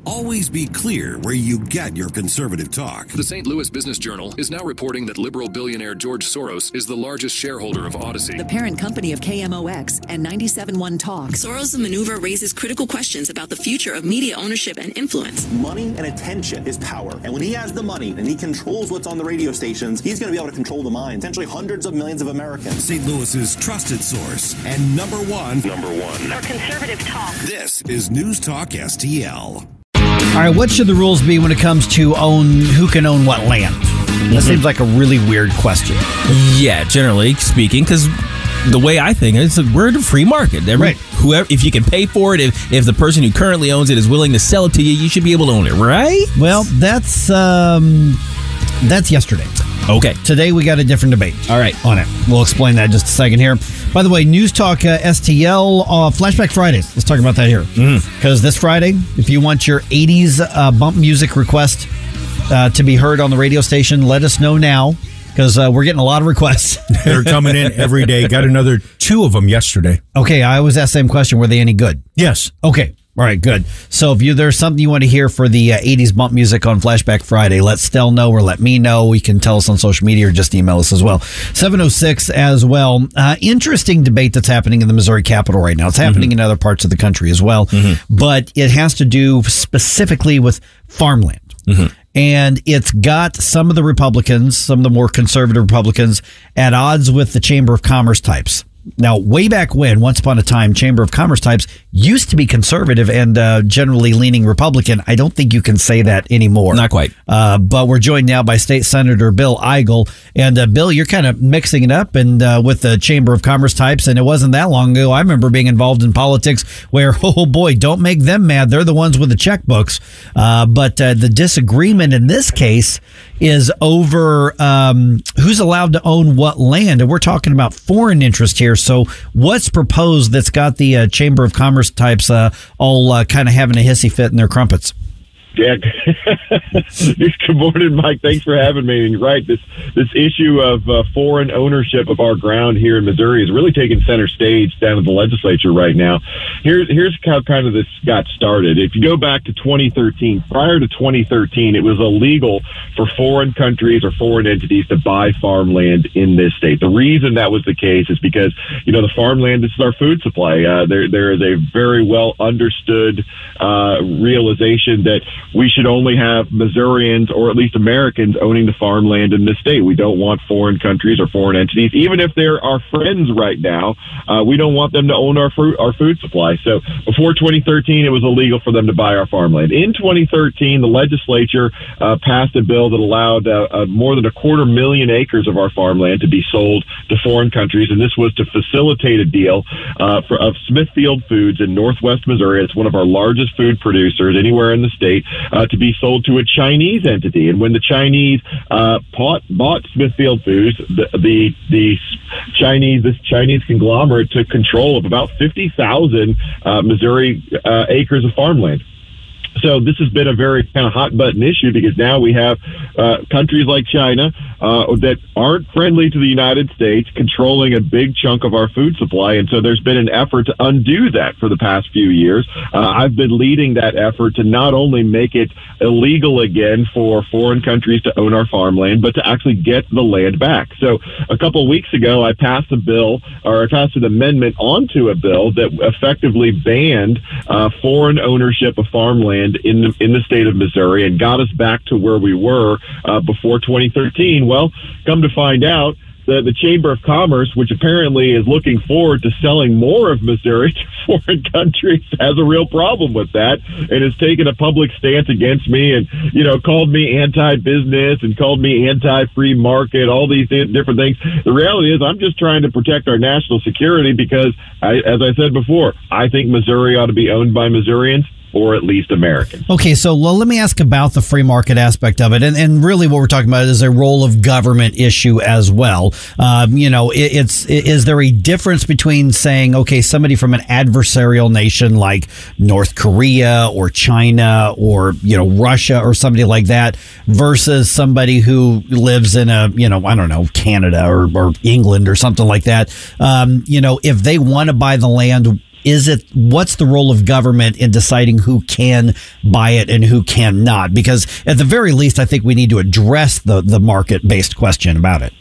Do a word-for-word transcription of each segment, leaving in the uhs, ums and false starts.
Always be clear where you get your conservative talk. The Saint Louis Business Journal is now reporting that liberal billionaire George Soros is the largest shareholder of Odyssey, the parent company of K M O X and ninety-seven point one Talk. Soros' maneuver raises critical questions about the future of media ownership and influence. Money and attention is power. And when he has the money and he controls what's on the radio stations, he's going to be able to control the minds, potentially hundreds of millions of Americans. Saint Louis's trusted source and number one. number one. For conservative talk. This is News Talk S T L. All right, what should the rules be when it comes to own who can own what land? That mm-hmm. seems like a really weird question. Yeah, generally speaking, because the way I think is we're in a free market. Every, right. Whoever, if you can pay for it, if, if the person who currently owns it is willing to sell it to you, you should be able to own it, right? Well, that's um, that's yesterday. Okay. Today we got a different debate. All right. On it. We'll explain that in just a second here. By the way, News Talk uh, S T L uh, Flashback Fridays. Let's talk about that here. Because mm. this Friday, if you want your eighties uh, bump music request uh, to be heard on the radio station, let us know now. Because uh, we're getting a lot of requests. They're coming in every day. Got another two of them yesterday. Okay, I always ask the same question. Were they any good? Yes. Okay. All right, good. So if you there's something you want to hear for the uh, eighties bump music on Flashback Friday, let Stell know or let me know. You can tell us on social media or just email us as well. seven oh six as well. Uh, interesting debate that's happening in the Missouri Capitol right now. It's happening mm-hmm. in other parts of the country as well. Mm-hmm. But it has to do specifically with farmland. Mm-hmm. And it's got some of the Republicans, some of the more conservative Republicans, at odds with the Chamber of Commerce types. Now, way back when, once upon a time, Chamber of Commerce types used to be conservative and uh, generally leaning Republican. I don't think you can say that anymore. Not quite. Uh, but we're joined now by State Senator Bill Eigel. And uh, Bill, you're kind of mixing it up and uh, with the Chamber of Commerce types. And it wasn't that long ago. I remember being involved in politics where, oh boy, don't make them mad. They're the ones with the checkbooks. Uh, but uh, the disagreement in this case is over um, who's allowed to own what land. And we're talking about foreign interest here. So what's proposed that's got the uh, Chamber of Commerce types uh, all uh, kind of having a hissy fit in their crumpets? Yeah. Good morning, Mike. Thanks for having me. And you're right, this this issue of uh, foreign ownership of our ground here in Missouri is really taking center stage down in the legislature right now. Here's here's how kind of this got started. If you go back to twenty thirteen, prior to twenty thirteen, it was illegal for foreign countries or foreign entities to buy farmland in this state. The reason that was the case is because, you know, the farmland is our food supply. Uh, there there is a very well understood uh, realization that we should only have Missourians or at least Americans owning the farmland in this state. We don't want foreign countries or foreign entities, even if they're our friends right now. Uh, we don't want them to own our fruit, our food supply. So before twenty thirteen, it was illegal for them to buy our farmland. In twenty thirteen, the legislature uh, passed a bill that allowed uh, uh, more than a quarter million acres of our farmland to be sold to foreign countries, and this was to facilitate a deal uh, for, of Smithfield Foods in northwest Missouri. It's one of our largest food producers anywhere in the state. Uh, to be sold to a Chinese entity. And when the Chinese uh, bought, bought Smithfield Foods, the, the the Chinese this Chinese conglomerate took control of about fifty thousand uh, Missouri uh, acres of farmland. So this has been a very kind of hot button issue because now we have uh, countries like China uh, that aren't friendly to the United States controlling a big chunk of our food supply. And so there's been an effort to undo that for the past few years. Uh, I've been leading that effort to not only make it illegal again for foreign countries to own our farmland, but to actually get the land back. So a couple of weeks ago, I passed a bill or I passed an amendment onto a bill that effectively banned uh, foreign ownership of farmland in the, in the state of Missouri and got us back to where we were uh, before twenty thirteen. Well, come to find out, the, the Chamber of Commerce, which apparently is looking forward to selling more of Missouri to foreign countries, has a real problem with that and has taken a public stance against me and, you know, called me anti-business and called me anti-free market, all these different things. The reality is I'm just trying to protect our national security because, I, as I said before, I think Missouri ought to be owned by Missourians, or at least Americans. Okay, so well, let me ask about the free market aspect of it. And, and really what we're talking about is a role of government issue as well. Um, you know, it, it's is there a difference between saying, okay, somebody from an adversarial nation like North Korea or China or, you know, Russia or somebody like that versus somebody who lives in a, you know, I don't know, Canada or, or England or something like that. Um, you know, if they want to buy the land, is it, what's the role of government in deciding who can buy it and who cannot? Because at the very least, I think we need to address the, the market-based question about it.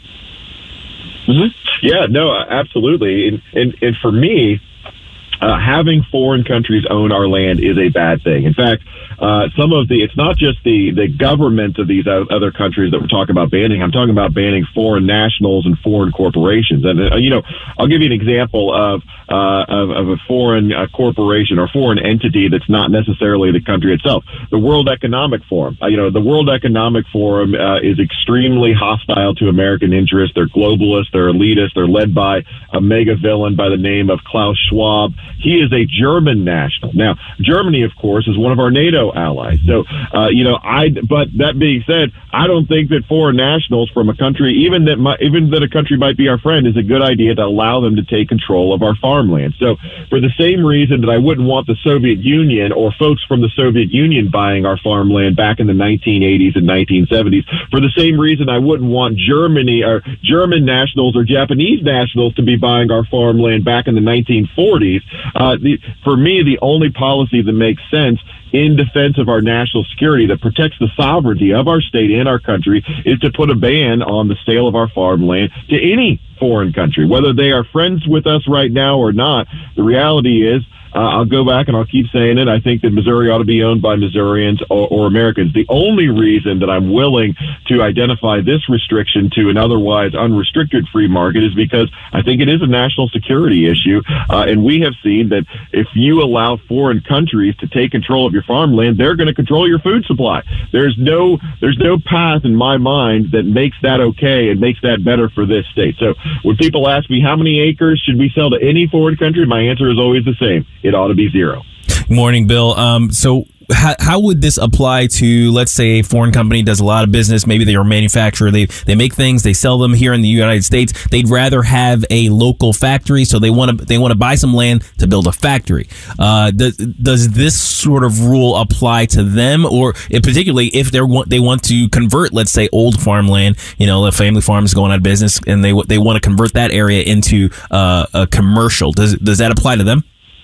Mm-hmm. Yeah, no, absolutely. And, and, and for me, Uh, having foreign countries own our land is a bad thing. In fact, uh, some of the, it's not just the, the government of these other countries that we're talking about banning. I'm talking about banning foreign nationals and foreign corporations. And, uh, you know, I'll give you an example of, uh, of, of a foreign uh, corporation or foreign entity that's not necessarily the country itself. The World Economic Forum. Uh, you know, the World Economic Forum uh, is extremely hostile to American interests. They're globalists. They're elitist. They're led by a mega villain by the name of Klaus Schwab. He is a German national. Now, Germany, of course, is one of our NATO allies. So, uh, you know, I, but that being said, I don't think that foreign nationals from a country, even that, might, even that a country might be our friend, is a good idea to allow them to take control of our farmland. So, for the same reason that I wouldn't want the Soviet Union or folks from the Soviet Union buying our farmland back in the nineteen eighties and nineteen seventies, for the same reason I wouldn't want Germany or German nationals or Japanese nationals to be buying our farmland back in the nineteen forties. Uh, the, for me, the only policy that makes sense in defense of our national security that protects the sovereignty of our state and our country is to put a ban on the sale of our farmland to any foreign country, whether they are friends with us right now or not. The reality is, Uh, I'll go back and I'll keep saying it. I think that Missouri ought to be owned by Missourians or, or Americans. The only reason that I'm willing to identify this restriction to an otherwise unrestricted free market is because I think it is a national security issue. Uh, and we have seen that if you allow foreign countries to take control of your farmland, they're going to control your food supply. There's no, there's no path in my mind that makes that okay and makes that better for this state. So when people ask me how many acres should we sell to any foreign country, my answer is always the same. It ought to be zero. Morning, Bill. Um, so how, how would this apply to, let's say, a foreign company does a lot of business. Maybe they are a manufacturer. They they make things. They sell them here in the United States. They'd rather have a local factory, so they want to they want to buy some land to build a factory. Uh, does does this sort of rule apply to them, or particularly if they want they want to convert, let's say, old farmland? You know, a family farm is going out of business, and they they want to convert that area into uh, a commercial. Does does that apply to them?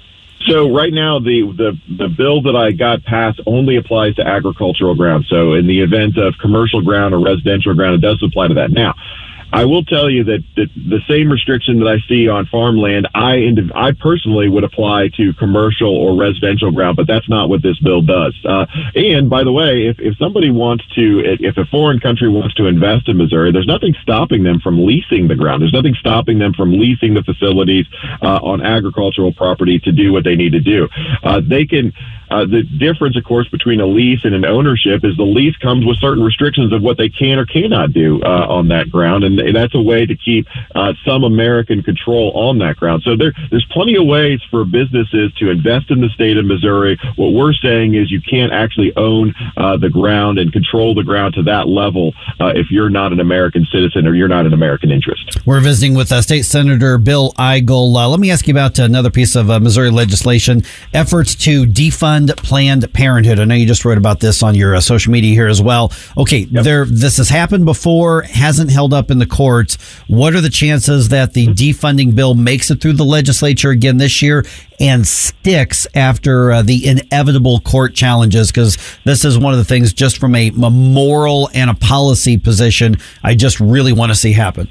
So right now, the, the, the bill that I got passed only applies to agricultural ground. So in the event of commercial ground or residential ground, it does apply to that. Now, I will tell you that, that the same restriction that I see on farmland, I I personally would apply to commercial or residential ground, but that's not what this bill does. Uh, and by the way, if, if somebody wants to, if a foreign country wants to invest in Missouri, there's nothing stopping them from leasing the ground. There's nothing stopping them from leasing the facilities uh, on agricultural property to do what they need to do. Uh, they can. Uh, the difference, of course, between a lease and an ownership is the lease comes with certain restrictions of what they can or cannot do uh, on that ground, and, and that's a way to keep uh, some American control on that ground. So there, there's plenty of ways for businesses to invest in the state of Missouri. What we're saying is you can't actually own uh, the ground and control the ground to that level uh, if you're not an American citizen or you're not an American interest. We're visiting with uh, State Senator Bill Eigel. Uh, let me ask you about another piece of uh, Missouri legislation, efforts to defund Planned Parenthood. I know you just wrote about this on your uh, social media here as well. Okay, yep. there. This has happened before, hasn't held up in the courts. What are the chances that the defunding bill makes it through the legislature again this year and sticks after uh, the inevitable court challenges? Because this is one of the things, just from a, a moral and a policy position, I just really want to see happen.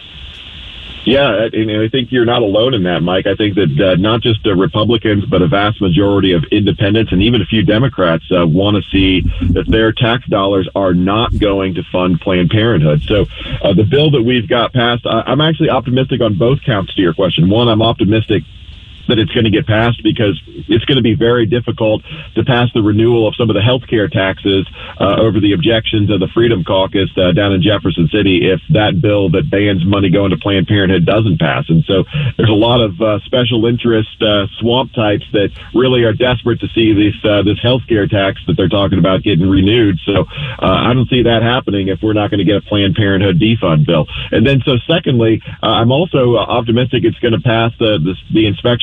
Yeah, and I think you're not alone in that, Mike. I think that uh, not just the Republicans, but a vast majority of independents and even a few Democrats uh, want to see that their tax dollars are not going to fund Planned Parenthood. So uh, the bill that we've got passed, I- I'm actually optimistic on both counts to your question. One, I'm optimistic that it's going to get passed because it's going to be very difficult to pass the renewal of some of the healthcare taxes uh, over the objections of the Freedom Caucus uh, down in Jefferson City if that bill that bans money going to Planned Parenthood doesn't pass. And so there's a lot of uh, special interest uh, swamp types that really are desperate to see this uh, this healthcare tax that they're talking about getting renewed. So uh, I don't see that happening if we're not going to get a Planned Parenthood defund bill. And then so secondly, uh, I'm also uh, optimistic it's going to pass the, the the inspection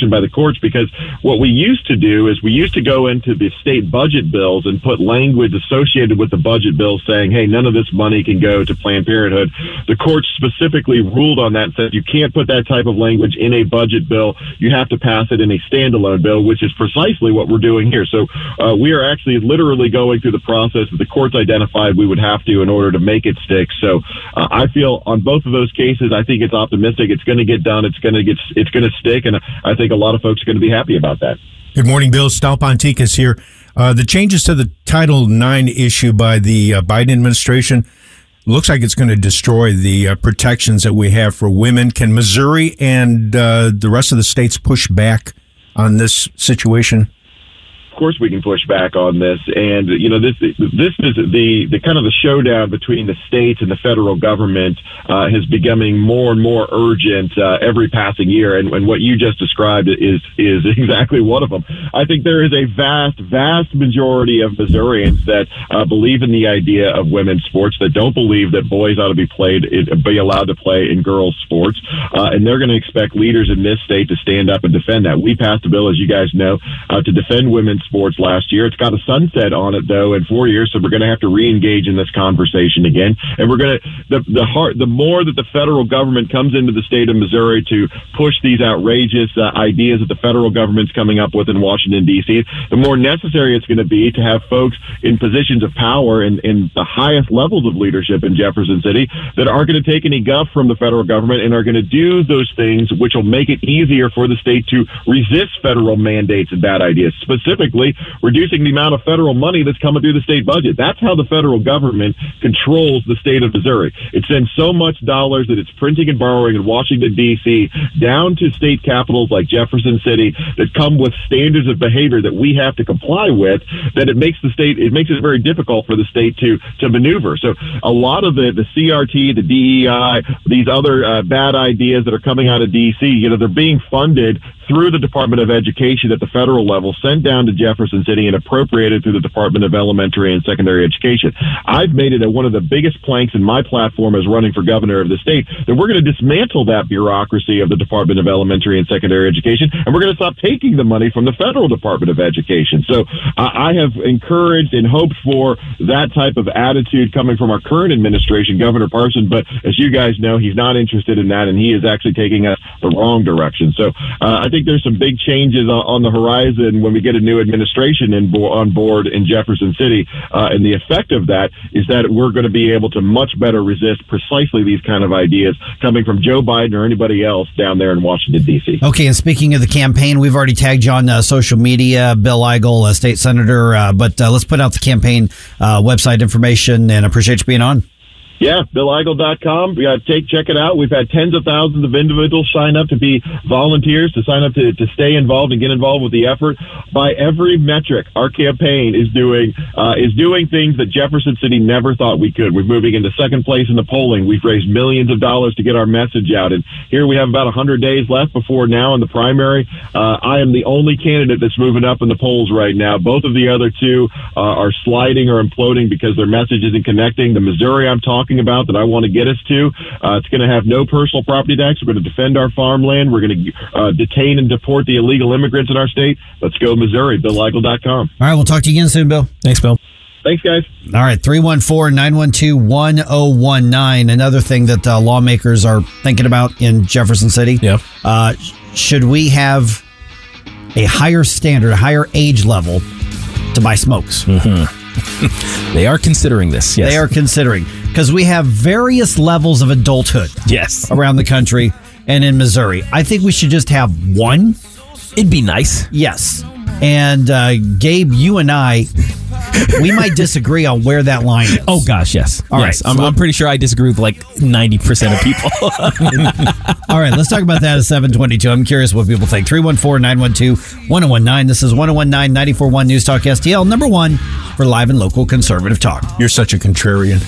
action by the courts, because what we used to do is we used to go into the state budget bills and put language associated with the budget bill saying, hey, none of this money can go to Planned Parenthood. The courts specifically ruled on that and said you can't put that type of language in a budget bill. You have to pass it in a standalone bill, which is precisely what we're doing here. So uh, we are actually literally going through the process that the courts identified we would have to in order to make it stick. So uh, I feel on both of those cases, I think it's optimistic. It's going to get done. It's going to get. It's going to stick, and I think a lot of folks are going to be happy about that. Good morning, Bill. Stal Ponticus here. Uh, the changes to the Title nine issue by the uh, Biden administration looks like it's going to destroy the uh, protections that we have for women. Can Missouri and uh, the rest of the states push back on this situation? Of course we can push back on this, and you know this this is the the kind of the showdown between the states and the federal government uh, is becoming more and more urgent uh, every passing year, and, and what you just described is is exactly one of them. I think there is a vast vast majority of Missourians that uh, believe in the idea of women's sports, that don't believe that boys ought to be played be allowed to play in girls' sports, uh, and they're going to expect leaders in this state to stand up and defend that. We passed a bill, as you guys know, uh, to defend women's sports last year. It's got a sunset on it though in four years, so we're going to have to re-engage in this conversation again. And we're going to the the heart the more that the federal government comes into the state of Missouri to push these outrageous uh, ideas that the federal government's coming up with in Washington D C, the more necessary it's going to be to have folks in positions of power and in the highest levels of leadership in Jefferson City that aren't going to take any guff from the federal government and are going to do those things which will make it easier for the state to resist federal mandates and bad ideas. Specifically, reducing the amount of federal money that's coming through the state budget. That's how the federal government controls the state of Missouri. It sends so much dollars that it's printing and borrowing in Washington, D C, down to state capitals like Jefferson City that come with standards of behavior that we have to comply with, that it makes the state, it makes it very difficult for the state to, to maneuver. So a lot of the, the C R T, the D E I, these other uh, bad ideas that are coming out of D C, you know, they're being funded through the Department of Education at the federal level, sent down to Jefferson City and appropriated through the Department of Elementary and Secondary Education. I've made it a, one of the biggest planks in my platform as running for governor of the state that we're going to dismantle that bureaucracy of the Department of Elementary and Secondary Education, and we're going to stop taking the money from the federal Department of Education. So uh, I have encouraged and hoped for that type of attitude coming from our current administration, Governor Parson, but as you guys know, he's not interested in that, and he is actually taking us the wrong direction. So uh, I think there's some big changes on the horizon when we get a new administration in bo- on board in Jefferson City, uh, and the effect of that is that we're going to be able to much better resist precisely these kind of ideas coming from Joe Biden or anybody else down there in Washington, D C. Okay, and speaking of the campaign, we've already tagged you on uh, social media, Bill Eigel, uh, state senator, uh, but uh, let's put out the campaign uh, website information, and appreciate you being on. Yeah, bill eigel dot com. We got to take, check it out. We've had tens of thousands of individuals sign up to be volunteers, to sign up to, to stay involved and get involved with the effort. By every metric, our campaign is doing uh, is doing things that Jefferson City never thought we could. We're moving into second place in the polling. We've raised millions of dollars to get our message out. And here we have about one hundred days left before now in the primary. Uh, I am the only candidate that's moving up in the polls right now. Both of the other two uh, are sliding or imploding because their message isn't connecting. The Missouri I'm talking about that I want to get us to, uh, it's going to have no personal property tax. We're going to defend our farmland. We're going to uh, detain and deport the illegal immigrants in our state. Let's go Missouri, bill eigel dot com. All right, we'll talk to you again soon, Bill. Thanks, Bill. Thanks, guys. All right, three one four, nine one two, one oh one nine. Another thing that uh, lawmakers are thinking about in Jefferson City. Yeah. Uh, should we have a higher standard, a higher age level to buy smokes? Mm-hmm. They are considering this, yes. They are considering, because we have various levels of adulthood yes. around the country and in Missouri. I think we should just have one. It'd be nice. Yes. And uh, Gabe, you and I, we might disagree on where that line is. Oh, gosh, yes. All yes. right. I'm, So I'm pretty sure I disagree with like ninety percent of people. All right, let's talk about that at seven twenty-two. I'm curious what people think. three one four, nine one two, one oh one nine. This is one oh one nine, ninety-four point one News Talk S T L, number one for live and local conservative talk. You're such a contrarian.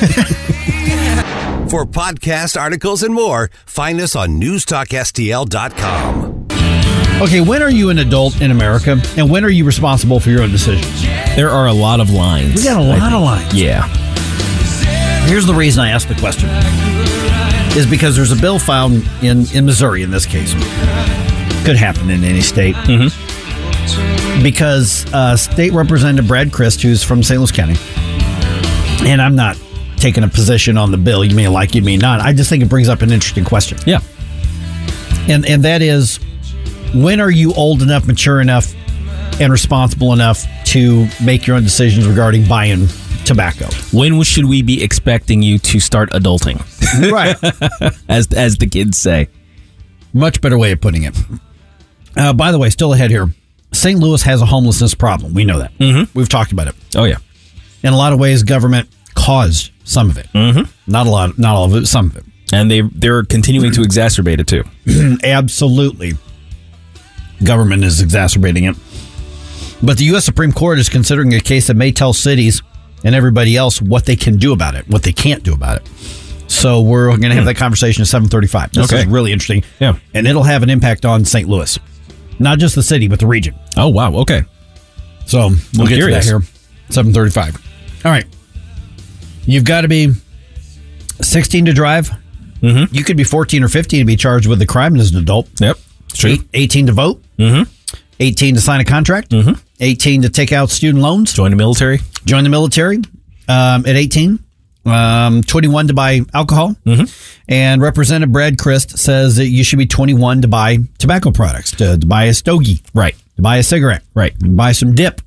For podcast articles and more, find us on news talk S T L dot com. Okay, when are you an adult in America, and when are you responsible for your own decisions? There are a lot of lines. We got a lot of lines. Yeah. Here's the reason I asked the question. Is because there's a bill found in, in Missouri, in this case, Could happen in any state. Mm-hmm. Because uh, State Representative Brad Christ, who's from Saint Louis County, and I'm not taking a position on the bill. You may like, you may not. I just think it brings up an interesting question. Yeah. And and that is, when are you old enough, mature enough, and responsible enough to make your own decisions regarding buying tobacco? When should we be expecting you to start adulting? Right. as as the kids say. Much better way of putting it. Uh, by the way, still ahead here. Saint Louis has a homelessness problem. We know that. Mm-hmm. We've talked about it. Oh, yeah. In a lot of ways, government caused some of it. Mm-hmm. Not a lot, not all of it, some of it. And they, they're continuing to exacerbate it, too. Absolutely. Government is exacerbating it. But the U S Supreme Court is considering a case that may tell cities and everybody else what they can do about it, what they can't do about it. So we're going to have that conversation at seven thirty-five. This okay. is really interesting. Yeah. And it'll have an impact on Saint Louis. Not just the city, but the region. Oh, wow. Okay. So we'll I'm get curious. to that here. seven thirty-five. All right. You've got to be sixteen to drive. Mm-hmm. You could be fourteen or fifteen to be charged with a crime as an adult. Yep. True. Eight, eighteen to vote. Mm-hmm. eighteen to sign a contract. Mm-hmm. eighteen to take out student loans. Join the military. Join the military um, at eighteen. Um, twenty-one to buy alcohol. Mm-hmm. And Representative Brad Christ says that you should be twenty-one to buy tobacco products, to, to buy a stogie. Right. To buy a cigarette. Right. To buy some dip.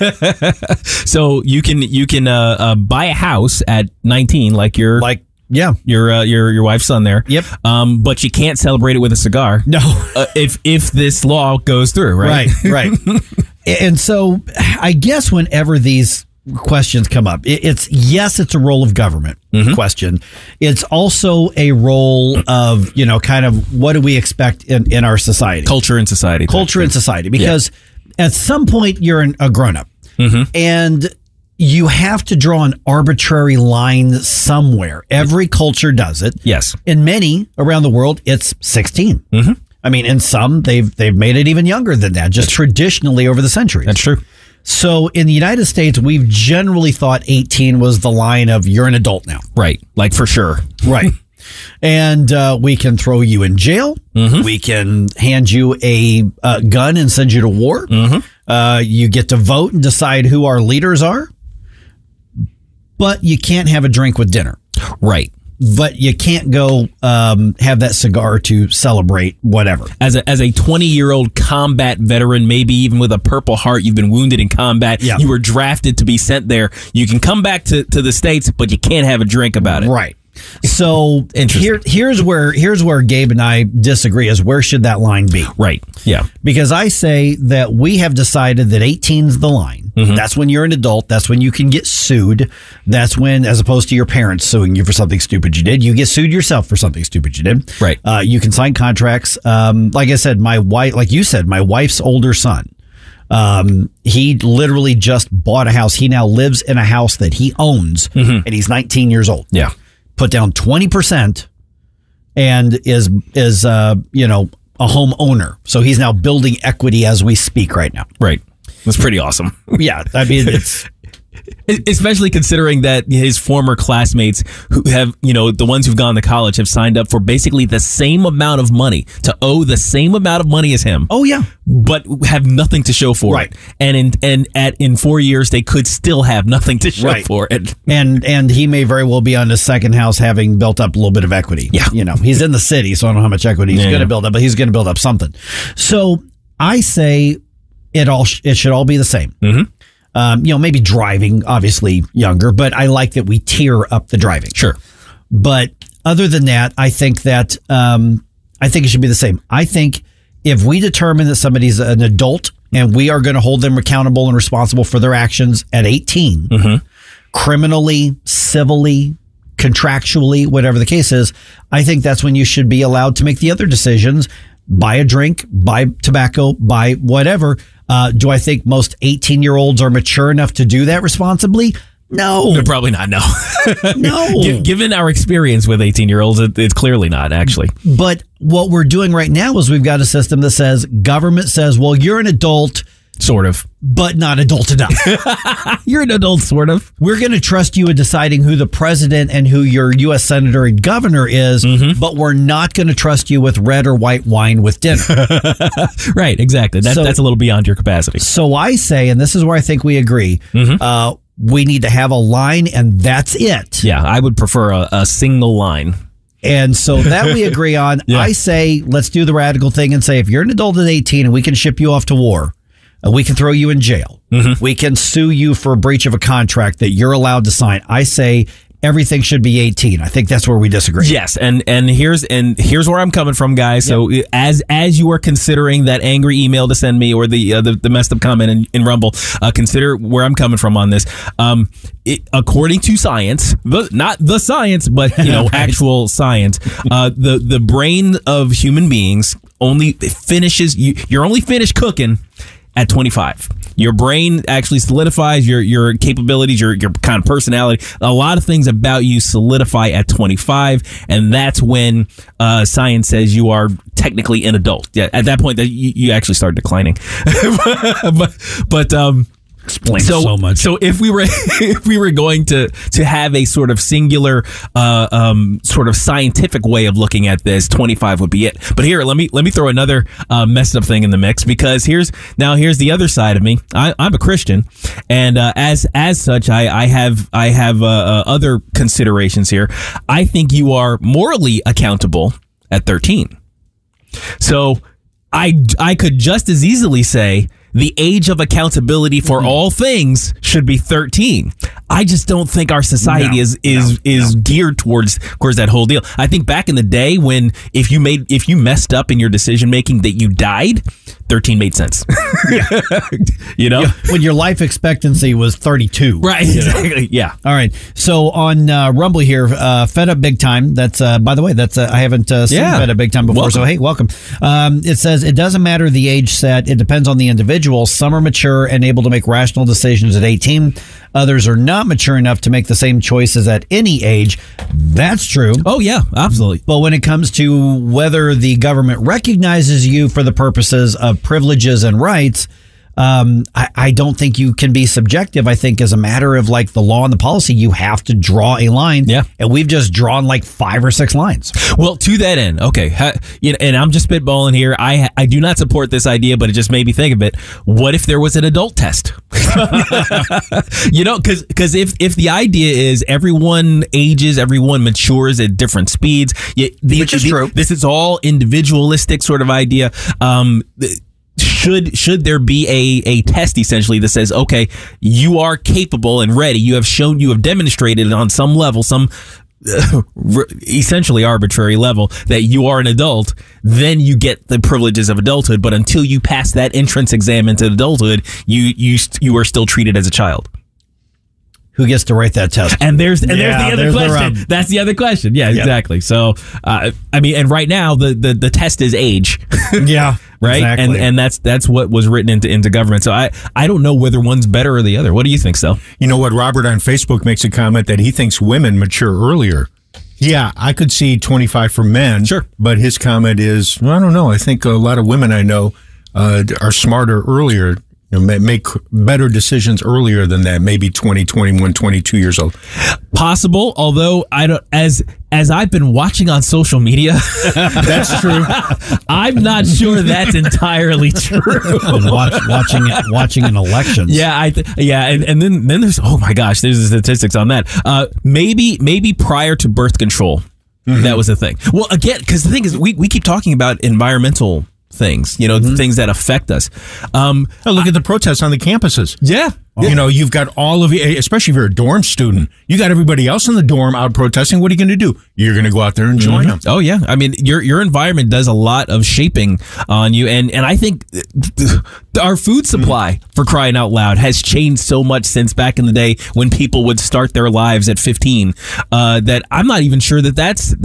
So you can you can uh, uh, buy a house at nineteen, like your like yeah your uh, your your wife's son there. Yep. Um, but you can't celebrate it with a cigar. No. uh, if if this law goes through, right? Right. Right. And so I guess whenever these questions come up, it's yes, it's a role of government mm-hmm. question. It's also a role of, you know, kind of what do we expect in, in our society? Culture and society. Culture and society. Because yeah. at some point you're an, a grown-up mm-hmm. and you have to draw an arbitrary line somewhere. Every culture does it. Yes. In many around the world, it's sixteen. Mm-hmm. I mean, in some, they've they've made it even younger than that, just traditionally over the centuries. That's true. So in the United States, we've generally thought eighteen was the line of you're an adult now. Right. Like for sure. Right. And uh, we can throw you in jail. Mm-hmm. We can hand you a uh, gun and send you to war. Mm-hmm. Uh, you get to vote and decide who our leaders are. But you can't have a drink with dinner. Right. But you can't go um, have that cigar to celebrate whatever. As a as a twenty year old combat veteran, maybe even with a Purple Heart, you've been wounded in combat. Yeah. You were drafted to be sent there. You can come back to, to the States, but you can't have a drink about it. Right. So Interesting. here here's where here's where Gabe and I disagree is where should that line be? Right. Yeah. Because I say that we have decided that eighteen is the line. Mm-hmm. That's when you're an adult. That's when you can get sued. That's when, as opposed to your parents suing you for something stupid you did, you get sued yourself for something stupid you did. Right. Uh, you can sign contracts. Um, like I said, my wife, like you said, my wife's older son, um, he literally just bought a house. He now lives in a house that he owns, mm-hmm. and he's nineteen years old. Yeah. Put down twenty percent and is, is, uh, you know, a home owner. So he's now building equity as we speak right now. Right. That's pretty awesome. Yeah. I mean, it's, especially considering that his former classmates who have, you know, the ones who've gone to college have signed up for basically the same amount of money to owe the same amount of money as him. Oh yeah. But have nothing to show for Right. it. And in, and at, in four years, they could still have nothing to show Right. for it. And, and he may very well be on his second house having built up a little bit of equity. Yeah. You know, he's in the city, so I don't know how much equity he's Yeah, going to yeah. build up, but he's going to build up something. So I say it all, sh- it should all be the same. Mm-hmm. Um, you know, maybe driving, obviously younger, but I like that we tier up the driving. Sure. But other than that, I think that, um, I think it should be the same. I think if we determine that somebody's an adult and we are going to hold them accountable and responsible for their actions at eighteen, Mm-hmm. criminally, civilly, contractually, whatever the case is, I think that's when you should be allowed to make the other decisions. Buy a drink, buy tobacco, buy whatever. Uh, do I think most eighteen year olds are mature enough to do that responsibly? No. They're probably not. No. No. G- Given our experience with eighteen year olds, it, it's clearly not, actually. But what we're doing right now is we've got a system that says government says, well, you're an adult. Sort of. But not adult enough. You're an adult, sort of. We're going to trust you in deciding who the president and who your U S senator and governor is, mm-hmm. but we're not going to trust you with red or white wine with dinner. Right, exactly. That, so, that's a little beyond your capacity. So I say, and this is where I think we agree, mm-hmm. uh, we need to have a line, and that's it. Yeah, I would prefer a, a single line. And so that we agree on. Yeah. I say, let's do the radical thing and say, if you're an adult at eighteen and we can ship you off to war, we can throw you in jail. Mm-hmm. We can sue you for a breach of a contract that you're allowed to sign. I say everything should be eighteen. I think that's where we disagree. Yes, and and here's and here's where I'm coming from, guys. So yep. as as you are considering that angry email to send me or the uh, the, the messed up comment in, in Rumble, uh, consider where I'm coming from on this. Um, it, according to science, the, not the science, but you know right. actual science, uh, the the brain of human beings only finishes. You, you're only finished cooking at twenty-five. Your brain actually solidifies your your capabilities, your your kind of personality. A lot of things about you solidify at twenty-five, and that's when uh, science says you are technically an adult. Yeah, at that point, that you, you actually start declining. but but um. Explains so, so much. So if we were if we were going to to have a sort of singular uh, um, sort of scientific way of looking at this, twenty-five would be it. But here, let me let me throw another uh, messed up thing in the mix, because here's now here's the other side of me. I, I'm a Christian, and uh, as as such, I, I have I have uh, uh, other considerations here. I think you are morally accountable at thirteen. So I I could just as easily say the age of accountability for mm-hmm. all things should be thirteen. I just don't think our society no, is is no, is no. geared towards towards that whole deal. I think back in the day when if you made if you messed up in your decision making that you died, thirteen made sense. Yeah. You know, yeah. When your life expectancy was thirty-two. Right. Exactly. Yeah. All right. So on uh, Rumble here, uh, Fed Up Big Time. That's uh, by the way, that's uh, I haven't uh, seen yeah. Fed Up Big Time before. Welcome. So hey, welcome. Um, it says it doesn't matter the age set. It depends on the individual. Some are mature and able to make rational decisions at eighteen. Others are not mature enough to make the same choices at any age. That's true. Oh, yeah, absolutely. But when it comes to whether the government recognizes you for the purposes of privileges and rights, um, I, I don't think you can be subjective. I think as a matter of like the law and the policy, you have to draw a line. Yeah. And we've just drawn like five or six lines. Well, to that end, okay. Ha, you know, and I'm just spitballing here. I I do not support this idea, but it just made me think of it. What if there was an adult test? You know, because because if, if the idea is everyone ages, everyone matures at different speeds. You, the, Which is the, true. This is all individualistic sort of idea. Um, Should should there be a, a test essentially that says, okay, you are capable and ready. You have shown, you have demonstrated on some level, some uh, essentially arbitrary level that you are an adult. Then you get the privileges of adulthood. But until you pass that entrance exam into adulthood, you you you are still treated as a child. Who gets to write that test? And there's and yeah, there's the other question. The That's the other question. Yeah, yeah. exactly. So, uh, I mean, and right now the, the, the test is age. Yeah, right. Exactly. And and that's that's what was written into into government. So I I don't know whether one's better or the other. What do you think, Stel? You know what? Robert on Facebook makes a comment that he thinks women mature earlier. Yeah, I could see twenty-five for men. Sure, but his comment is, well, I don't know. I think a lot of women I know uh, are smarter earlier. You know, make better decisions earlier than that, maybe twenty, twenty-one, twenty-two years old. Possible, although I don't, as as I've been watching on social media, that's true. I'm not sure that's entirely true. Watch, watching it, watching an election. Yeah, I th- yeah, and, and then then there's oh my gosh, there's the statistics on that. Uh, maybe maybe prior to birth control, mm-hmm. that was the thing. Well, again, because the thing is, we we keep talking about environmental things, you know, mm-hmm. things that affect us. Um, oh, look I, at the protests on the campuses. Yeah. You know, you've got all of you, especially if you're a dorm student, you got everybody else in the dorm out protesting. What are you going to do? You're going to go out there and join mm-hmm. them. Oh, yeah. I mean, your your environment does a lot of shaping on you. And, and I think our food supply, mm-hmm. for crying out loud, has changed so much since back in the day when people would start their lives at fifteen uh, that I'm not even sure that that's, that's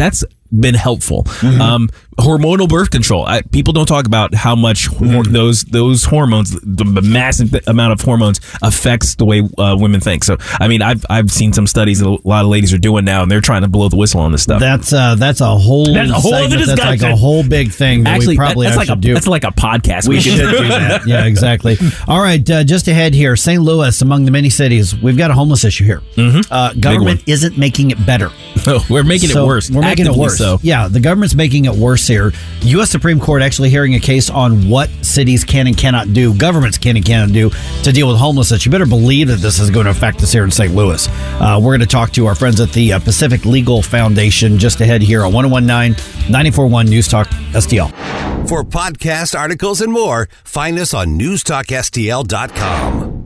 been helpful. Mm-hmm. Um, hormonal birth control. I, people don't talk about how much hor- mm-hmm. those those hormones, the massive amount of hormones, affects the way uh, women think. So, I mean, I've I've seen some studies that a lot of ladies are doing now, and they're trying to blow the whistle on this stuff. That's uh, that's a whole that's a whole other discussion. That's like a whole big thing that Actually, we probably that, that's should like a, do. That's like a podcast. We, we should do that. Yeah, exactly. All right, uh, just ahead here, Saint Louis, among the many cities, we've got a homeless issue here. Mm-hmm. Uh, government isn't making it better. No, we're making so it worse. We're making Actively it worse. So. Yeah, the government's making it worse here. U S Supreme Court actually hearing a case on what cities can and cannot do, governments can and cannot do to deal with homelessness. You better believe that this is going to affect us here in Saint Louis. Uh, we're going to talk to our friends at the uh, Pacific Legal Foundation just ahead here on one oh one point nine, ninety-four point one News Talk S T L. For podcast, articles, and more, find us on news talk S T L dot com.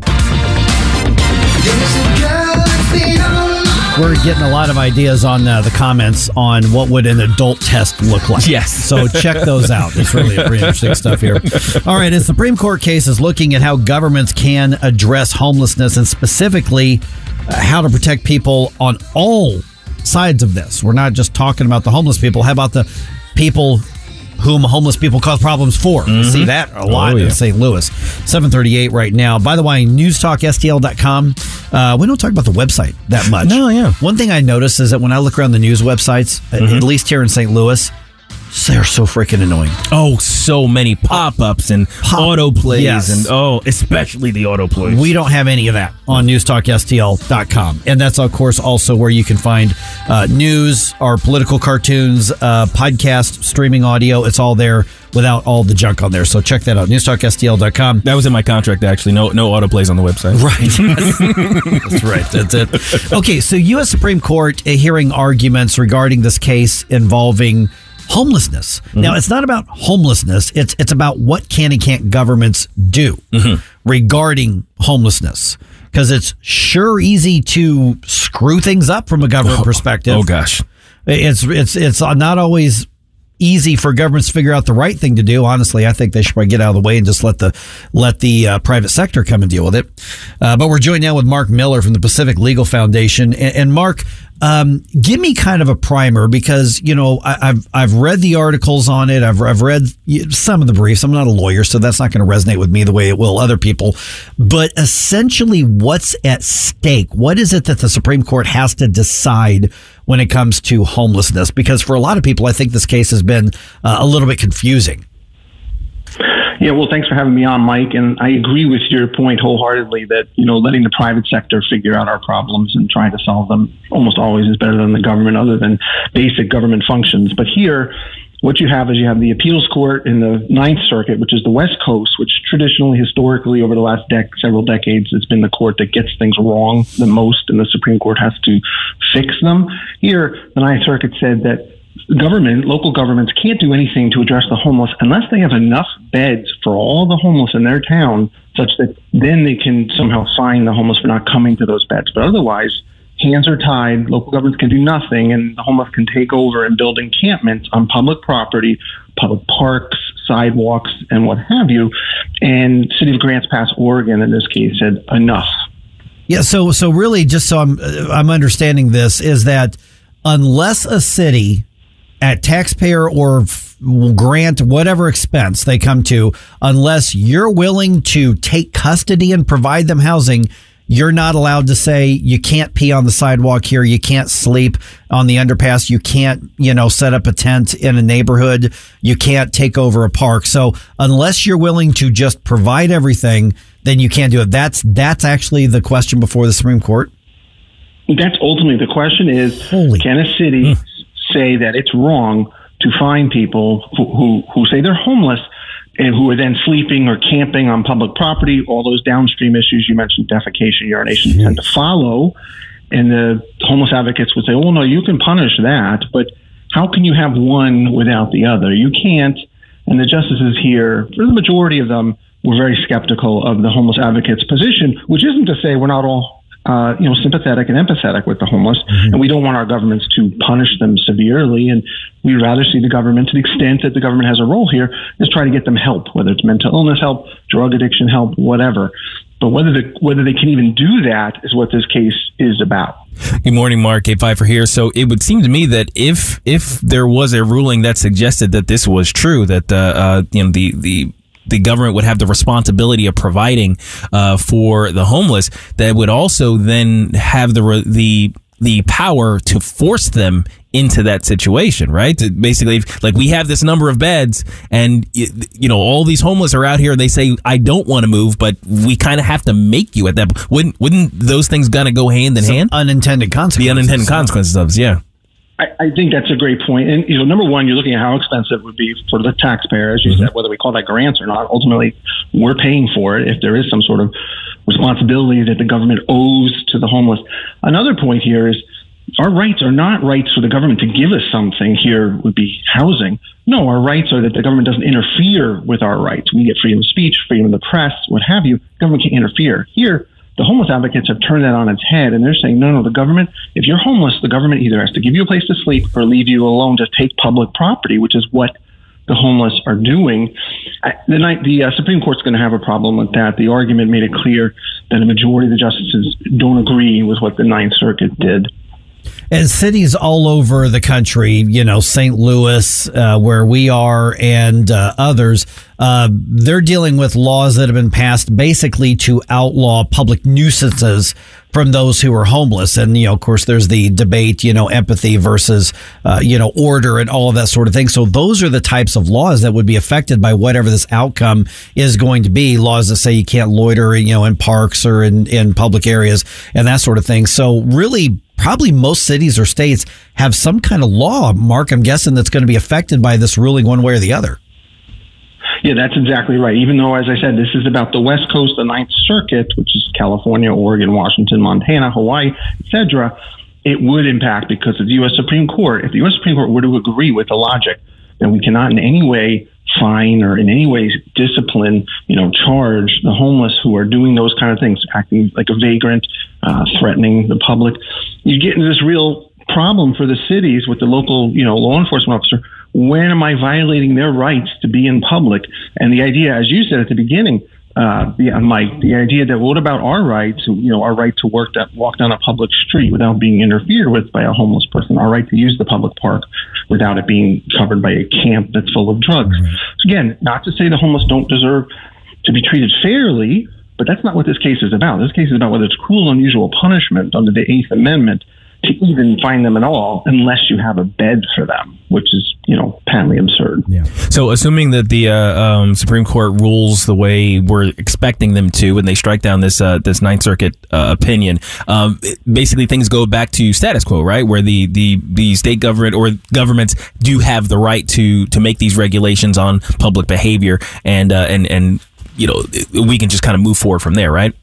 We're getting a lot of ideas on uh, the comments on what would an adult test look like. Yes. So check those out. It's really pretty interesting stuff here. All right. A Supreme Court case is looking at how governments can address homelessness and specifically uh, how to protect people on all sides of this. We're not just talking about the homeless people. How about the people whom homeless people cause problems for? Mm-hmm. We see that a lot oh, yeah. in Saint Louis. seven thirty-eight right now. By the way, news talk S T L dot com. Uh, we don't talk about the website that much. No, yeah. One thing I noticed is that when I look around the news websites, mm-hmm. at least here in Saint Louis, they're so freaking annoying. Oh, so many pop-ups and Pop- autoplays. Yes. And oh, especially the autoplays. We don't have any of that on news talk S T L dot com. And that's, of course, also where you can find uh, news, our political cartoons, uh, podcast, streaming audio. It's all there without all the junk on there. So check that out, news talk S T L dot com. That was in my contract, actually. No no autoplays on the website. Right. That's right. That's it. Okay, so U S Supreme Court uh, hearing arguments regarding this case involving homelessness. Mm-hmm. Now, it's not about homelessness. It's it's about what can and can't governments do mm-hmm. regarding homelessness. Because it's sure easy to screw things up from a government oh, perspective. Oh, gosh. It's, it's, it's not always easy for governments to figure out the right thing to do. Honestly, I think they should probably get out of the way and just let the let the uh, private sector come and deal with it. Uh, but we're joined now with Mark Miller from the Pacific Legal Foundation. And, and Mark, um, give me kind of a primer because, you know, I, I've I've read the articles on it. I've I've read some of the briefs. I'm not a lawyer, so that's not going to resonate with me the way it will other people. But essentially, what's at stake? What is it that the Supreme Court has to decide when it comes to homelessness? Because for a lot of people, I think this case has been uh, a little bit confusing. Yeah, well, thanks for having me on, Mike. And I agree with your point wholeheartedly that, you know, letting the private sector figure out our problems and trying to solve them almost always is better than the government, other than basic government functions. But here, what you have is you have the appeals court in the Ninth Circuit, which is the West Coast, which traditionally, historically, over the last dec- several decades, has been the court that gets things wrong the most, and the Supreme Court has to fix them. Here, the Ninth Circuit said that government, local governments can't do anything to address the homeless unless they have enough beds for all the homeless in their town, such that then they can somehow fine the homeless for not coming to those beds. But otherwise, hands are tied. Local governments can do nothing, and the homeless can take over and build encampments on public property, public parks, sidewalks, and what have you. And City of Grants Pass, Oregon, in this case, said enough. Yeah. So, so really, just so I'm I'm understanding this, is that unless a city at taxpayer or grant, whatever expense they come to, unless you're willing to take custody and provide them housing, you're not allowed to say you can't pee on the sidewalk here, you can't sleep on the underpass, you can't, you know, set up a tent in a neighborhood, you can't take over a park. So unless you're willing to just provide everything, then you can't do it. That's that's actually the question before the Supreme Court. That's ultimately the question is, Holy. Can a city mm. say that it's wrong to fine people who, who, who say they're homeless and who are then sleeping or camping on public property? All those downstream issues you mentioned, defecation, urination, mm. tend to follow. And the homeless advocates would say, oh, no, you can punish that, but how can you have one without the other? You can't. And the justices here, for the majority of them, were very skeptical of the homeless advocates' position, which isn't to say we're not all Uh, you know, sympathetic and empathetic with the homeless, mm-hmm. and we don't want our governments to punish them severely. And we'd rather see the government, to the extent that the government has a role here, is try to get them help, whether it's mental illness help, drug addiction help, whatever. But whether the, whether they can even do that is what this case is about. Good morning, Mark. Kate Pfeiffer here. So it would seem to me that if if there was a ruling that suggested that this was true, that uh, uh, you know the the the government would have the responsibility of providing uh, for the homeless, that would also then have the the the power to force them into that situation, right? To basically, like, we have this number of beds, and you know all these homeless are out here, and they say, I don't want to move, but we kind of have to make you at that. Wouldn't wouldn't those things gonna go hand in Some hand? Unintended consequences. The unintended consequences of, yeah. I, I think that's a great point. And, you know, number one, you're looking at how expensive it would be for the taxpayer, as you mm-hmm. said, whether we call that grants or not. Ultimately, we're paying for it if there is some sort of responsibility that the government owes to the homeless. Another point here is our rights are not rights for the government to give us something. Here would be housing. No, our rights are that the government doesn't interfere with our rights. We get freedom of speech, freedom of the press, what have you. The government can't interfere. Here, the homeless advocates have turned that on its head, and they're saying, no, no, the government, if you're homeless, the government either has to give you a place to sleep or leave you alone to take public property, which is what the homeless are doing. I, the, night, the uh, Supreme Court's going to have a problem with that. The argument made it clear that a majority of the justices don't agree with what the Ninth Circuit did. And cities all over the country, you know, Saint Louis, uh, where we are, and uh, others, uh, they're dealing with laws that have been passed basically to outlaw public nuisances from those who are homeless. And, you know, of course, there's the debate, you know, empathy versus, uh, you know, order and all of that sort of thing. So those are the types of laws that would be affected by whatever this outcome is going to be. Laws that say you can't loiter, you know, in parks or in, in public areas and that sort of thing. So really, probably most cities or states have some kind of law, Mark, I'm guessing, that's going to be affected by this ruling one way or the other. Yeah, that's exactly right. Even though, as I said, this is about the West Coast, the Ninth Circuit, which is California, Oregon, Washington, Montana, Hawaii, et cetera, it would impact because of the U S Supreme Court. If the U S Supreme Court were to agree with the logic that we cannot in any way fine or in any way discipline, you know, charge the homeless who are doing those kind of things, acting like a vagrant, uh, threatening the public, you get into this real problem for the cities with the local, you know, law enforcement officer. When am I violating their rights to be in public? And the idea, as you said at the beginning, uh, yeah, Mike, the idea that what about our rights, you know, our right to work that walk down a public street without being interfered with by a homeless person, our right to use the public park without it being covered by a camp that's full of drugs. Mm-hmm. So again, not to say the homeless don't deserve to be treated fairly, but that's not what this case is about. This case is about whether it's cruel and unusual punishment under the Eighth Amendment to even find them at all unless you have a bed for them, which is, you know, patently absurd. Yeah. So assuming that the uh, um, Supreme Court rules the way we're expecting them to, and they strike down this uh, this Ninth Circuit uh, opinion, um, it, basically things go back to status quo, right? Where the, the, the state government or governments do have the right to to make these regulations on public behavior, and uh, and and you know, we can just kind of move forward from there, right?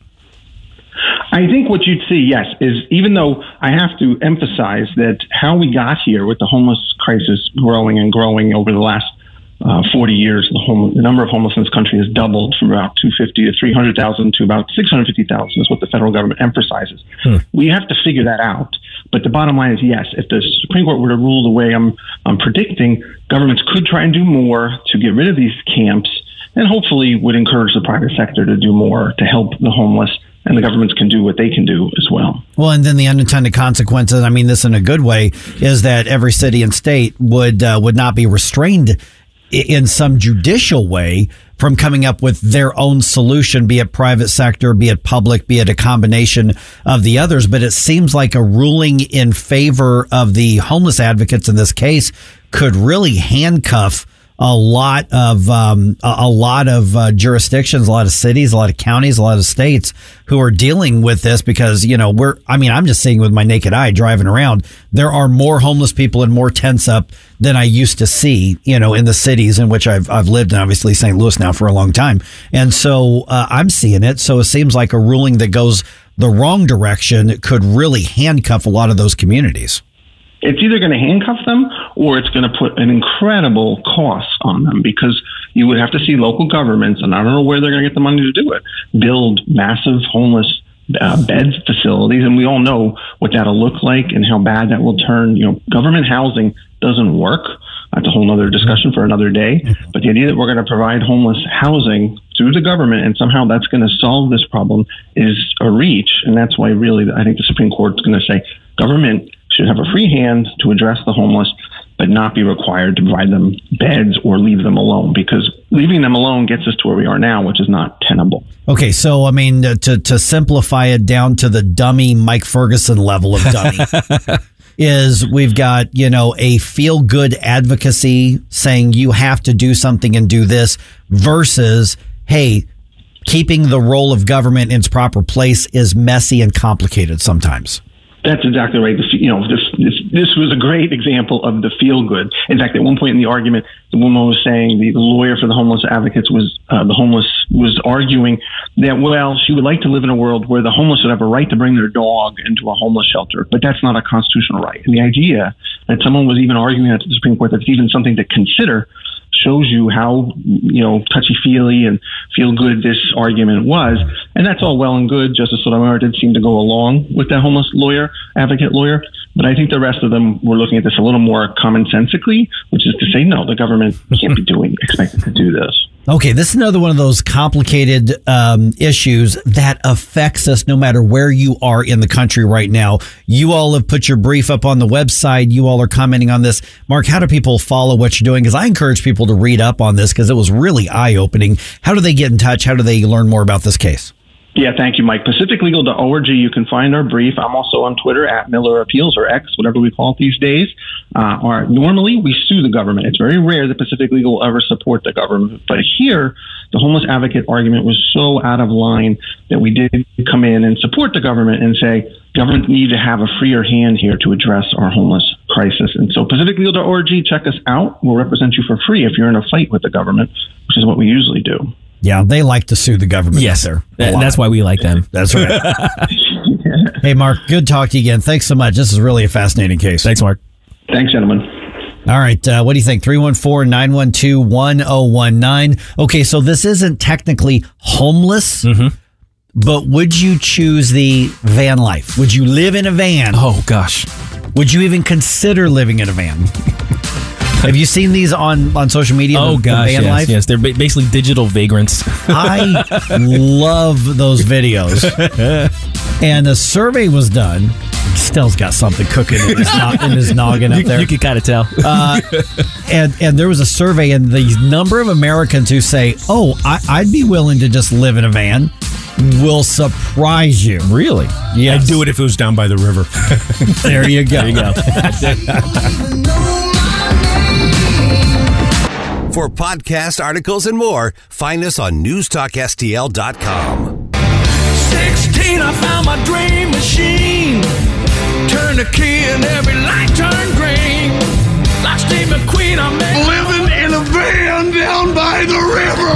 I think what you'd see, yes, is even though I have to emphasize that how we got here with the homeless crisis growing and growing over the last uh, forty years, the, home, the number of homeless in this country has doubled from about two hundred fifty to three hundred thousand to about six hundred fifty thousand is what the federal government emphasizes. Hmm. We have to figure that out. But the bottom line is, yes, if the Supreme Court were to rule the way I'm, I'm predicting, governments could try and do more to get rid of these camps and hopefully would encourage the private sector to do more to help the homeless. And the governments can do what they can do as well. Well, and then the unintended consequences, I mean this in a good way, is that every city and state would uh, would not be restrained in some judicial way from coming up with their own solution, be it private sector, be it public, be it a combination of the others. But it seems like a ruling in favor of the homeless advocates in this case could really handcuff a lot of um, a lot of uh, jurisdictions, a lot of cities, a lot of counties, a lot of states who are dealing with this because, you know, we're I mean, I'm just seeing with my naked eye driving around. There are more homeless people and more tents up than I used to see, you know, in the cities in which I've I've lived, and obviously Saint Louis now for a long time. And so uh, I'm seeing it. So it seems like a ruling that goes the wrong direction could really handcuff a lot of those communities. It's either going to handcuff them or it's going to put an incredible cost on them because you would have to see local governments, and I don't know where they're going to get the money to do it, build massive homeless uh, beds facilities. And we all know what that'll look like and how bad that will turn. You know, government housing doesn't work. That's a whole other discussion for another day. But the idea that we're going to provide homeless housing sue the government and somehow that's going to solve this problem is a reach. And that's why really I think the Supreme Court is going to say government should have a free hand to address the homeless, but not be required to provide them beds or leave them alone, because leaving them alone gets us to where we are now, which is not tenable. Okay, so I mean, to to simplify it down to the dummy Mike Ferguson level of dummy, is we've got, you know, a feel-good advocacy saying you have to do something and do this versus, hey, keeping the role of government in its proper place is messy and complicated sometimes. That's exactly right. The, you know, this, this this was a great example of the feel good. In fact, at one point in the argument, the woman was saying, the, the lawyer for the homeless advocates was uh, the homeless was arguing that, well, she would like to live in a world where the homeless would have a right to bring their dog into a homeless shelter, but that's not a constitutional right. And the idea that someone was even arguing at the Supreme Court that's even something to consider shows you how, you know, touchy-feely and feel-good this argument was. And that's all well and good. Justice Sotomayor did seem to go along with that homeless lawyer, advocate lawyer. But I think the rest of them were looking at this a little more commonsensically, which is to say, no, the government can't be doing, expected to do this. Okay, this is another one of those complicated um, issues that affects us no matter where you are in the country right now. You all have put your brief up on the website. You all are commenting on this. Mark, how do people follow what you're doing? Because I encourage people to read up on this because it was really eye-opening. How do they get in touch? How do they learn more about this case? Yeah, thank you, Mike. pacific legal dot org. You can find our brief. I'm also on Twitter at Miller Appeals, or X, whatever we call it these days. Uh, or normally we sue the government. It's very rare that Pacific Legal will ever support the government. But here, the homeless advocate argument was so out of line that we did come in and support the government and say, government need to have a freer hand here to address our homeless crisis. And so pacific legal dot org, check us out. We'll represent you for free if you're in a fight with the government, which is what we usually do. Yeah, they like to sue the government. Yes, sir. That's why we like them. That's right. Hey, Mark, good talk to you again. Thanks so much. This is really a fascinating case. Thanks, Mark. Thanks, gentlemen. All right. Uh, what do you think? three one four, nine one two, one zero one nine. Okay, so this isn't technically homeless, mm-hmm. but would you choose the van life? Would you live in a van? Oh, gosh. Would you even consider living in a van? Have you seen these on, on social media? Oh, the, gosh, the van yes, life? yes. They're ba- basically digital vagrants. I love those videos. And a survey was done. Stell's got something cooking in his, no- in his noggin up You, there. you can kind of tell. Uh, and, and there was a survey, and the number of Americans who say, oh, I, I'd be willing to just live in a van, will surprise you. Really? Yes. I'd do it if it was down by the river. There you go. There you go. For podcast articles and more, find us on news talk S T L dot com. sixteen, I found my dream machine. Turn the key and every light turned green. Like Steve McQueen, I'm living in a van down by the river.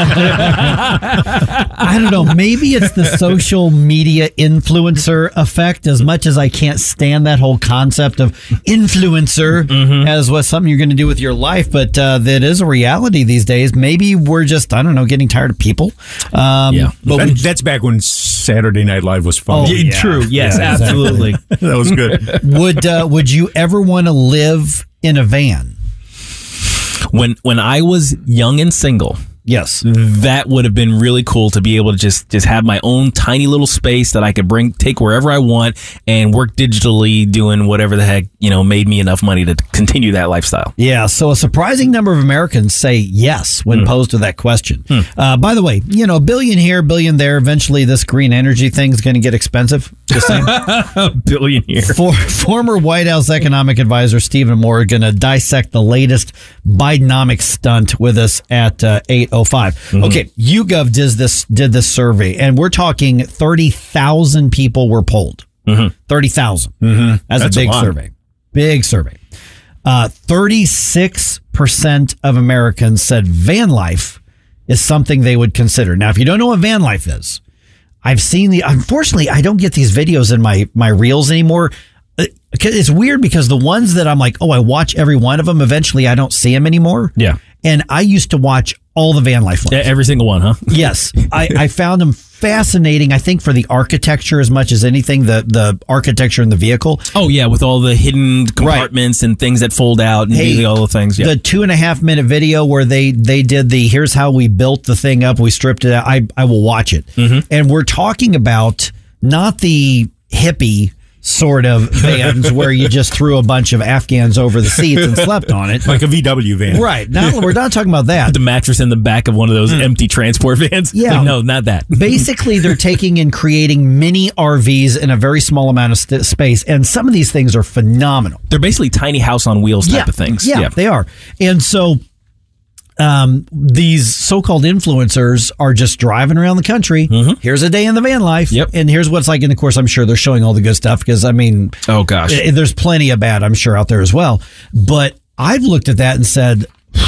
I don't know. Maybe it's the social media influencer effect, as much as I can't stand that whole concept of influencer mm-hmm. as what something you're going to do with your life. But uh, that is a reality these days. Maybe we're just, I don't know, getting tired of people. Um, yeah. But that, we, that's back when Saturday Night Live was fun. Oh, yeah. True. Yes, yeah, absolutely. That was good. Would uh, Would you ever want to live in a van? When when I was young and single, yes, that would have been really cool to be able to just just have my own tiny little space that I could bring take wherever I want and work digitally doing whatever the heck, you know, made me enough money to continue that lifestyle. Yeah, so a surprising number of Americans say yes when mm. posed to that question. Hmm. Uh, by the way, you know, billion here, billion there. Eventually, this green energy thing is going to get expensive. Just saying. Billion here. For, former White House economic advisor Stephen Moore going to dissect the latest Bidenomics stunt with us at uh, eight oh five. Mm-hmm. Okay, YouGov did this did this survey, and we're talking thirty thousand people were polled. Mm-hmm. thirty thousand. Mm-hmm. That's, That's a big a survey. Big survey. Uh, thirty-six percent of Americans said van life is something they would consider. Now, if you don't know what van life is, I've seen the, unfortunately, I don't get these videos in my, my reels anymore. It's weird because the ones that I'm like, oh, I watch every one of them, eventually I don't see them anymore. Yeah. And I used to watch all the van life ones. Yeah, every single one, huh? Yes. I, I found them fascinating, I think, for the architecture as much as anything, the, the architecture in the vehicle. Oh, yeah, with all the hidden compartments right. and things that fold out and hey, all the things. Yeah. The two and a half minute video where they, they did the, here's how we built the thing up, we stripped it out, I, I will watch it. Mm-hmm. And we're talking about not the hippie sort of vans where you just threw a bunch of Afghans over the seats and slept on it. Like a V W van. Right. Now, we're not talking about that. The mattress in the back of one of those mm. empty transport vans. Yeah. Like, no, not that. Basically, they're taking and creating mini R Vs in a very small amount of st- space. And some of these things are phenomenal. They're basically tiny house on wheels type yeah. of things. Yeah, yeah, they are. And so um, these so-called influencers are just driving around the country. Mm-hmm. Here's a day in the van life. Yep. And here's what it's like. And of course, I'm sure they're showing all the good stuff because, I mean, oh gosh, there's plenty of bad, I'm sure, out there as well. But I've looked at that and said,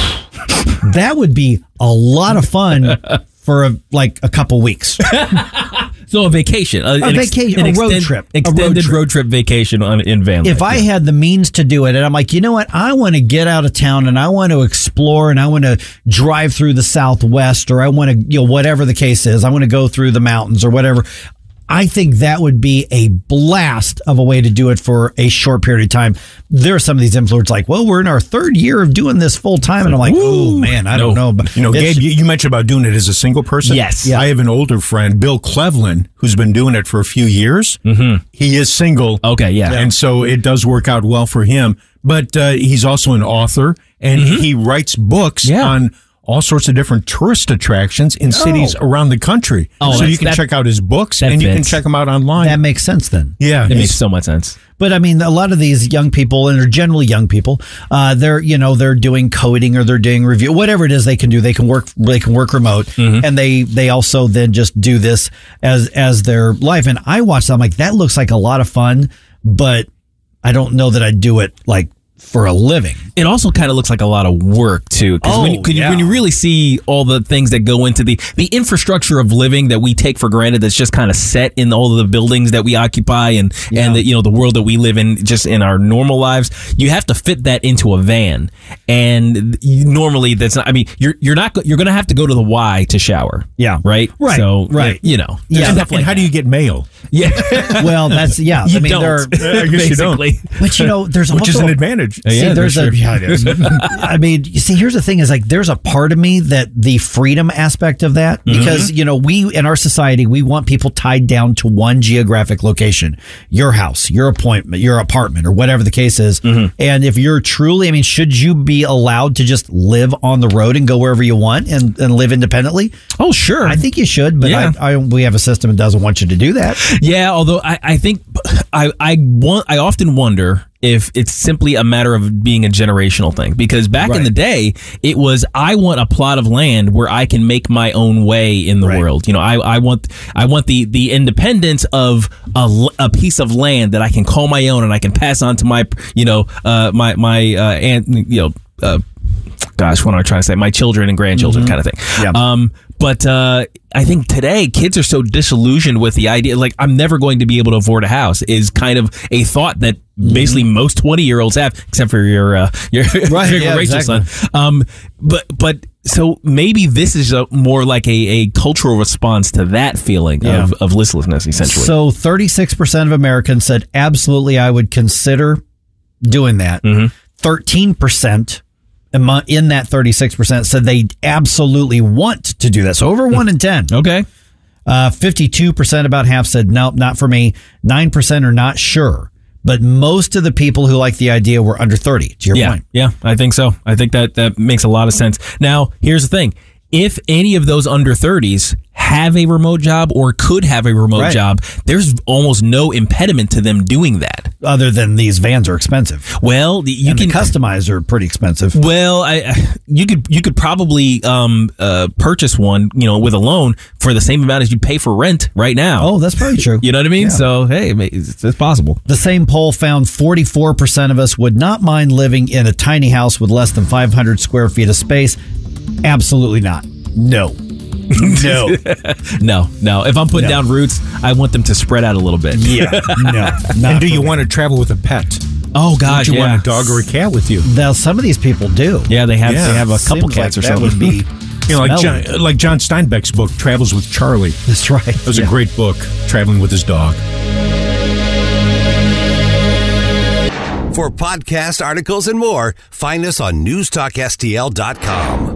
that would be a lot of fun for a, like a couple weeks. So a vacation, a, a vacation, ex- a road extend, trip, extended a road trip. road trip vacation on in van life. If I had the means to do it, and I'm like, you know what, I want to get out of town and I want to explore and I want to drive through the Southwest, or I want to, you know, whatever the case is, I want to go through the mountains or whatever. I think that would be a blast of a way to do it for a short period of time. There are some of these influencers like, well, we're in our third year of doing this full time. And I'm like, oh, man, I no. don't know. But you know, Gabe, you, you mentioned about doing it as a single person. Yes. Yeah. I have an older friend, Bill Cleveland, who's been doing it for a few years. Mm-hmm. He is single. Okay, yeah. And so it does work out well for him. But uh, he's also an author, and mm-hmm. he writes books yeah. on all sorts of different tourist attractions in oh. cities around the country. Oh, so you can that, check out his books and fits. You can check them out online. That makes sense then. Yeah. It makes so much sense. But I mean, a lot of these young people, and they're generally young people, uh, they're, you know, they're doing coding or they're doing review, whatever it is they can do. They can work, they can work remote, mm-hmm. and they, they also then just do this as, as their life. And I watch them, I'm like, that looks like a lot of fun, but I don't know that I'd do it like for a living. It also kind of looks like a lot of work too, because oh, when, you, yeah. when you really see all the things that go into the the infrastructure of living that we take for granted, that's just kind of set in all of the buildings that we occupy and yeah. and the, you know, the world that we live in just in our normal lives, you have to fit that into a van, and you, normally that's not. I mean, you're you're not you're going to have to go to the Y to shower. Yeah, right, right, so right. You know, yeah. And, like and how that. do you get mail? Yeah, well, that's yeah. You I mean, don't. I guess you don't. But you know, there's which also, is an advantage. See, yeah, there's sure. a. Yeah, it is. I mean, you see, here's the thing: is like there's a part of me that the freedom aspect of that, because mm-hmm. you know, we in our society we want people tied down to one geographic location, your house, your appointment, your apartment, or whatever the case is. Mm-hmm. And if you're truly, I mean, should you be allowed to just live on the road and go wherever you want and, and live independently? Oh, sure. I think you should, but yeah. I, I, we have a system that doesn't want you to do that. Yeah, although I, I think I I want I often wonder if it's simply a matter of being a generational thing, because back right. in the day, it was, I want a plot of land where I can make my own way in the right. world. You know, I, I want, I want the, the independence of a, a piece of land that I can call my own and I can pass on to my, you know, uh, my, my, uh, aunt, you know, uh, gosh, what am I trying to say? My children and grandchildren mm-hmm. kind of thing. Yeah. Um, but, uh, I think today kids are so disillusioned with the idea, like, I'm never going to be able to afford a house is kind of a thought that basically mm-hmm. most twenty year olds have, except for your, uh, your, right, your yeah, Rachel's exactly. son. Um, but, but, so maybe this is a, more like a, a cultural response to that feeling yeah. of, of listlessness, essentially. So thirty-six percent of Americans said, absolutely, I would consider doing that. Mm-hmm. thirteen percent in that thirty-six percent said they absolutely want to do that. So over one in ten. Okay. Uh, fifty-two percent, about half, said, nope, not for me. nine percent are not sure. But most of the people who like the idea were under thirty, to your yeah, point. Yeah, I think so. I think that, that makes a lot of sense. Now, here's the thing. If any of those under thirties have a remote job or could have a remote right. job, there's almost no impediment to them doing that. Other than these vans are expensive. Well, you and can the customize are pretty expensive. Well, I you could you could probably um uh purchase one, you know, with a loan for the same amount as you pay for rent right now. Oh, that's probably true. You know what I mean? Yeah. So hey, it's, it's possible. The same poll found forty-four percent of us would not mind living in a tiny house with less than five hundred square feet of space. Absolutely not. No. No. no, no. If I'm putting no. down roots, I want them to spread out a little bit. Yeah. No. And do you want to travel with a pet? Oh gosh, Don't you yeah. want a dog or a cat with you? Now, some of these people do. Yeah, they have Yeah. they have a couple Seems cats like or that something. would be You know, like smelly. John, like John Steinbeck's book, Travels with Charlie. That's right. That was Yeah. a great book, traveling with his dog. For podcast articles and more, find us on news talk S T L dot com.